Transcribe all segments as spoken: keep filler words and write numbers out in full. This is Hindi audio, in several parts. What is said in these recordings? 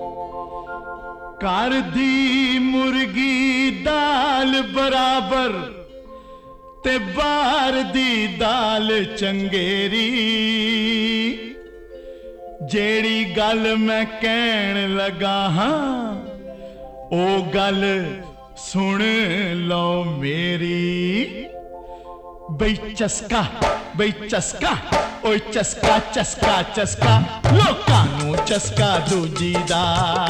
कर दी मुर्गी दाल बराबर ते बार दी दाल चंगेरी। जेड़ी गल मैं कहन लगा हां ओ गल सुन लो मेरी। बई चस्का बई चस्का ओए चस्का चस्का चस्का लोकां नू चस्का दूजी दा।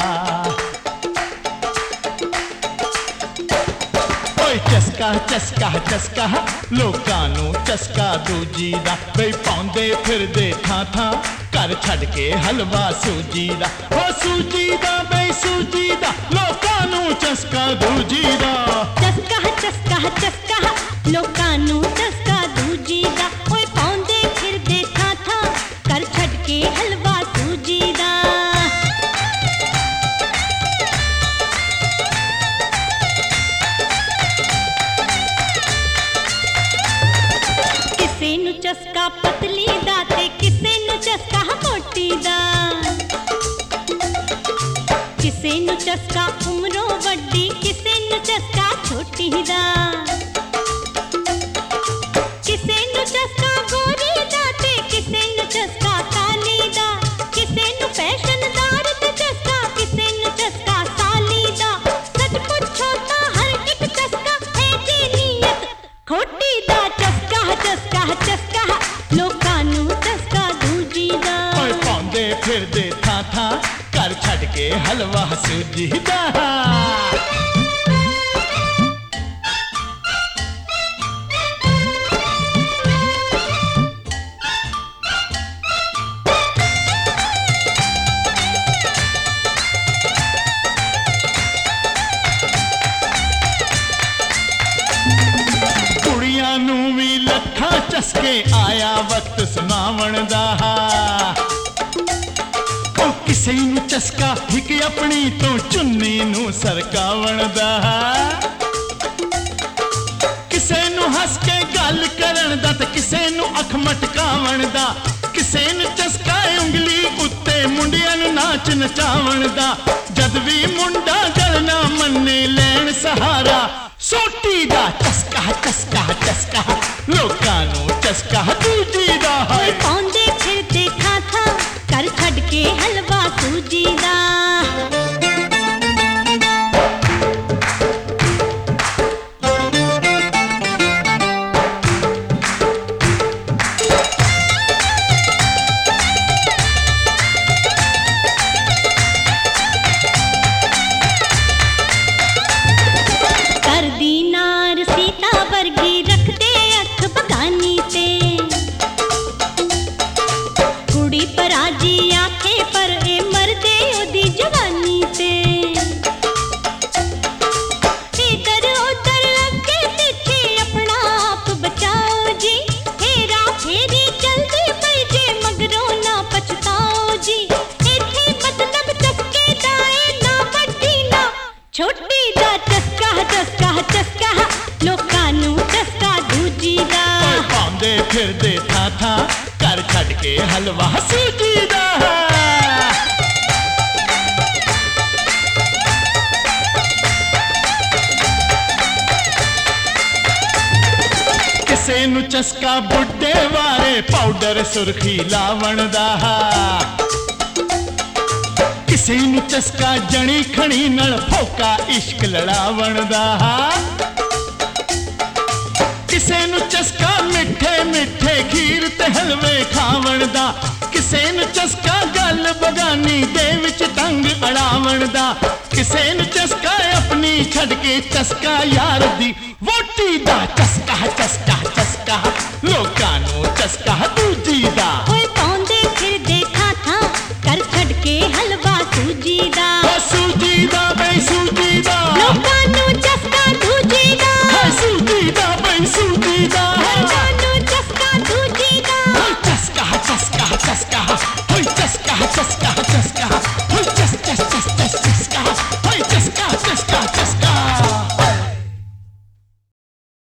ओए चस्का चस्का चस्का लोकां नू चस्का दूजी दा। बई पाउंदे फिरदे थां थां घर छड़ के हलवा सूजी दा। ओ सूजी दा बई सूजी दा लोकां नू चस्का दूजी दा। चस्का चस्का चस्का लोकां नू चस्का दूजी दा। ओए पाउंदे फिरदे थां थां घर छड़ के हलवा सूजी दा। किसे नू चस्का पतली दा ते किसे नू चस्का मोटी दा। किसे नू चस्का उमरों वड्डी किसे नू चस्का छोटी दा। किसे नू चस्का गोरी दा ते किसे नू चस्का काली दा। किसे नू फैशनदार ते चस्का किसे नू चस्का साली दा। सच पुछो तां हर एक चस्का है दी नीयत खोटी दा। चस्का चस्का चस्का लोकां नू चस्का दूजी दा। ओए पाउंदे फिरदे थां थां घर छड़ के हलवा सूजी दा। कुड़ियां नू भी लट्ठा चस्के आया वक्त सुनावण दा। किसे नू चस्का हिक अपनी तो चुन्नी नू सरकावण दा। किसे नू हस के गल करन दा ते किसे नू अख मटकावण दा। किसे नू चस्का उंगली उत्ते मुंडियां नू नाच नचावण दा। जद भी मुंडा गल ना मन्ने लैन सहारा सोटी दा। चस्का चस्का चस्का लोकां नू चस्का दूजी दा। ओए पाउंदे फिरदे थां थां घर छड़ के हलवा सूजी दा। कर दी नार सीता वर्गी रखदे अख बगानी ते। कुड़ी पराजी आखे पर ए मरदे ओदी जवानी ते। इधर उधर अगे पीछे अपना आप बचाओ जी। हेरा फेरी चलदी पई जे मगरों ना पछताओ जी। इथे मतलब चस्के दा ए ना वड्डी ना छोटी दा। चस्का चस्का चस्का लोकां नू चस्का दूजी दा। ओए पाउंदे फिरदे थां थां घर छड़ के हलवा सूजी दा। किसे नू चस्का बुड्ढे वारे पाउडर सुर्खी लावण दा। किसे नू चस्का जणी खणी नल फोका इश्क लड़ावण दा। किसे नू चस्का मिठे मिठे खीर ते हलवे खावण दा। किसे नू चस्का गल बगानी दे विच तंग अड़ावण दा। किसे नू चस्का अपनी छड़ के चस्का यार दी वोटी दा। चस्का चस्का चस्का लोकां नू चस्का दूजी दा। ओए